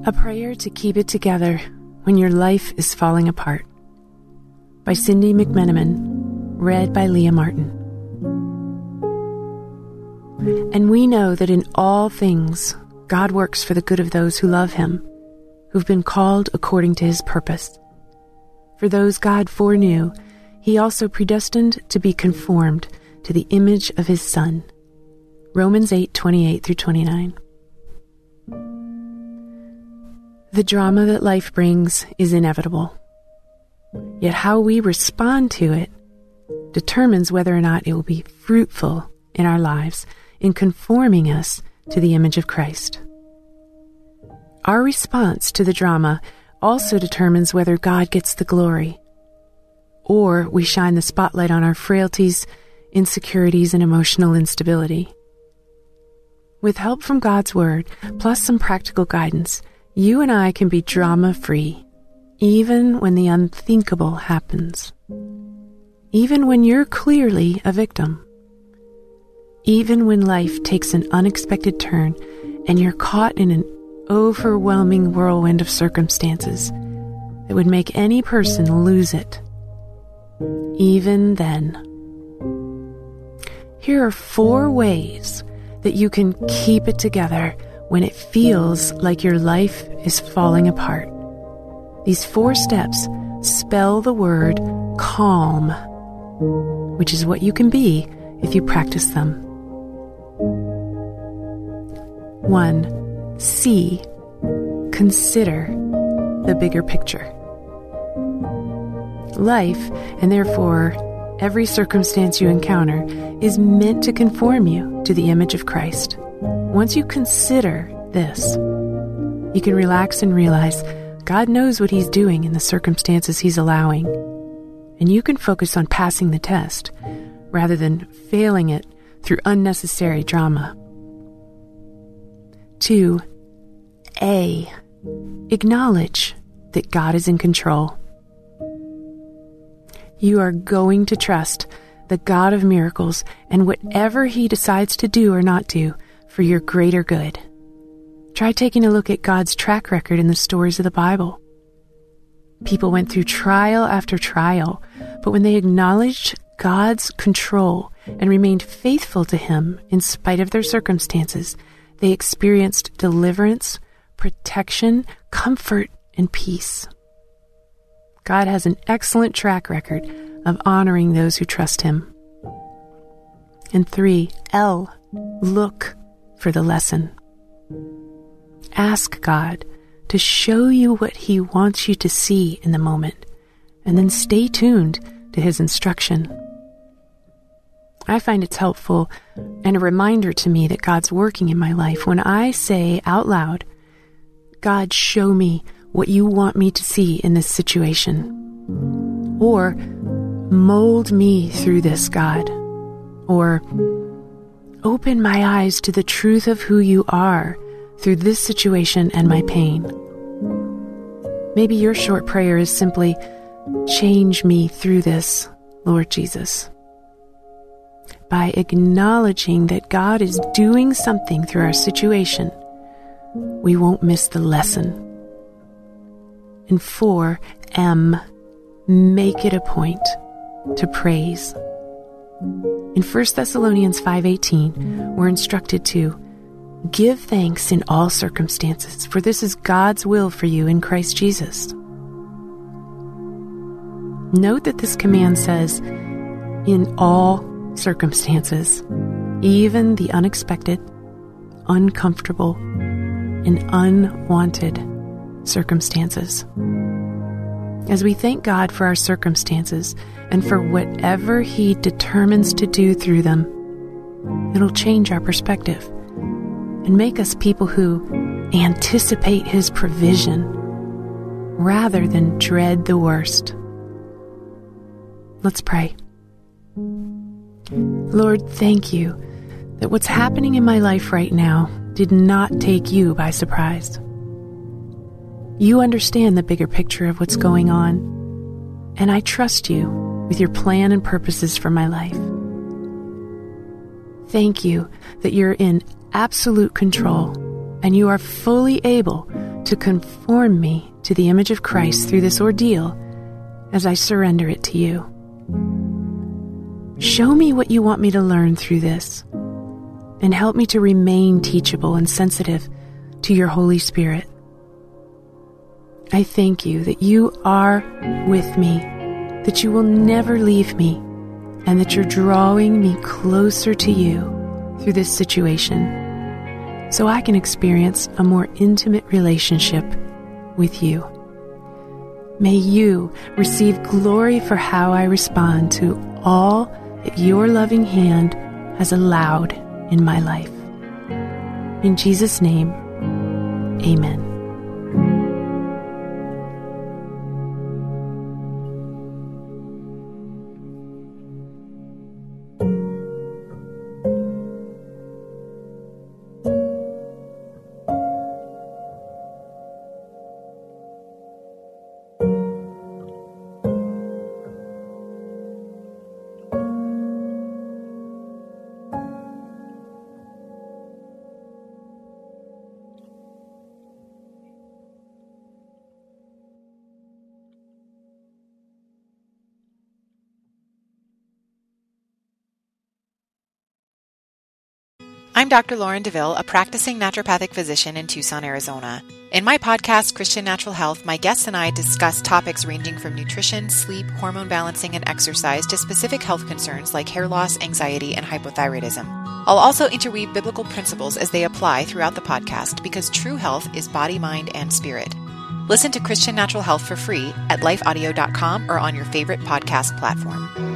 A Prayer to Keep It Together When Your Life is Falling Apart by Cindy McMenamin, read by Leah Martin. And we know that in all things God works for the good of those who love Him, who've been called according to His purpose. For those God foreknew, He also predestined to be conformed to the image of His Son. Romans 8:28-29. The drama that life brings is inevitable. Yet how we respond to it determines whether or not it will be fruitful in our lives in conforming us to the image of Christ. Our response to the drama also determines whether God gets the glory, or we shine the spotlight on our frailties, insecurities, and emotional instability. With help from God's Word, plus some practical guidance, you and I can be drama-free, even when the unthinkable happens. Even when you're clearly a victim. Even when life takes an unexpected turn and you're caught in an overwhelming whirlwind of circumstances that would make any person lose it. Even then. Here are 4 ways that you can keep it together when it feels like your life is falling apart. These 4 steps spell the word calm, which is what you can be if you practice them. 1. See, consider the bigger picture. Life, and therefore every circumstance you encounter, is meant to conform you to the image of Christ. Once you consider this, you can relax and realize God knows what He's doing in the circumstances He's allowing, and you can focus on passing the test rather than failing it through unnecessary drama. 2. Acknowledge that God is in control. You are going to trust the God of miracles and whatever He decides to do or not do for your greater good. Try taking a look at God's track record in the stories of the Bible. People went through trial after trial, but when they acknowledged God's control and remained faithful to Him in spite of their circumstances, they experienced deliverance, protection, comfort, and peace. God has an excellent track record of honoring those who trust Him. And 3, look for the lesson. Ask God to show you what He wants you to see in the moment, and then stay tuned to His instruction. I find it's helpful and a reminder to me that God's working in my life when I say out loud, God, show me what you want me to see in this situation. Or, mold me through this, God. Or, open my eyes to the truth of who you are through this situation and my pain. Maybe your short prayer is simply, change me through this, Lord Jesus. By acknowledging that God is doing something through our situation, we won't miss the lesson. And 4, make it a point to praise. In 1 Thessalonians 5:18, we're instructed to give thanks in all circumstances, for this is God's will for you in Christ Jesus. Note that this command says, in all circumstances, even the unexpected, uncomfortable, and unwanted circumstances. As we thank God for our circumstances and for whatever He determines to do through them, it'll change our perspective and make us people who anticipate His provision rather than dread the worst. Let's pray. Lord, thank you that what's happening in my life right now did not take you by surprise. You understand the bigger picture of what's going on, and I trust you with your plan and purposes for my life. Thank you that you're in absolute control and you are fully able to conform me to the image of Christ through this ordeal as I surrender it to you. Show me what you want me to learn through this, and help me to remain teachable and sensitive to your Holy Spirit. I thank you that you are with me, that you will never leave me, and that you're drawing me closer to you through this situation, so I can experience a more intimate relationship with you. May you receive glory for how I respond to all that your loving hand has allowed in my life. In Jesus' name, amen. I'm Dr. Lauren DeVille, a practicing naturopathic physician in Tucson, Arizona. In my podcast, Christian Natural Health, my guests and I discuss topics ranging from nutrition, sleep, hormone balancing, and exercise to specific health concerns like hair loss, anxiety, and hypothyroidism. I'll also interweave biblical principles as they apply throughout the podcast because true health is body, mind, and spirit. Listen to Christian Natural Health for free at lifeaudio.com or on your favorite podcast platform.